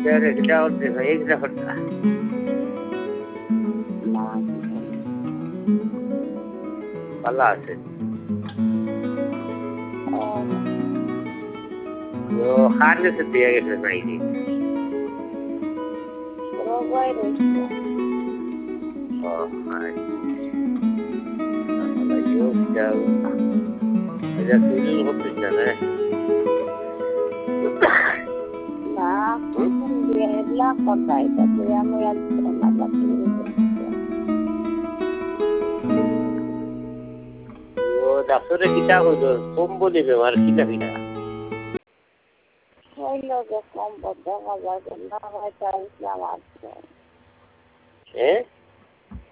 এটা হচ্ছে ভাই এই ব্যাপারটা ভালো আছে তো খান গেছে দিয়ে গেছে নাই রে ও হাই তাহলে ইউ যাও এটা তুই হচ্ছে না না কোন দিয়ে এলা কোথায় তো আমি আর না লাগি ও ডাক্তারে কিটা হইলো কম বলি ব্যবহার কিটা কিটা হইলো যে কম দেখা যায় না ভাই চাইছিলাম আছে হ্যাঁ